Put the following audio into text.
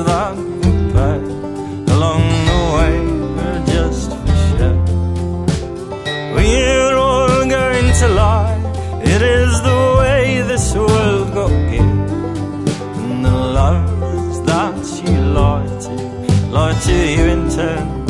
that we pay along the way are just for show. We're all going to lie, it is the way this world got given. And the lovers that you lie to you in turn.